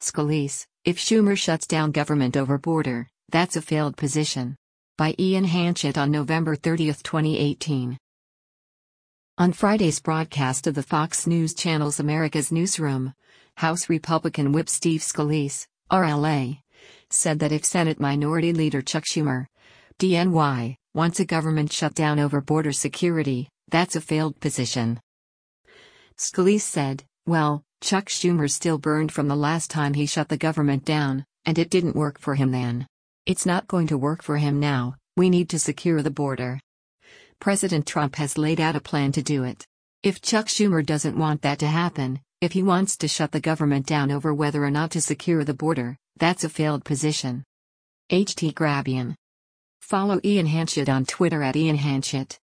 Scalise, if Schumer shuts down government over border, that's a failed position. By Ian Hanchett on November 30, 2018. On Friday's broadcast of the Fox News Channel's America's Newsroom, House Republican Whip Steve Scalise, RLA, said that if Senate Minority Leader Chuck Schumer, DNY, wants a government shutdown over border security, that's a failed position. Scalise said, well, Chuck Schumer's still burned from the last time he shut the government down, and it didn't work for him then. It's not going to work for him now. We need to secure the border. President Trump has laid out a plan to do it. If Chuck Schumer doesn't want that to happen, if he wants to shut the government down over whether or not to secure the border, that's a failed position. H.T. Grabian. Follow Ian Hanchett on Twitter @IanHanchett.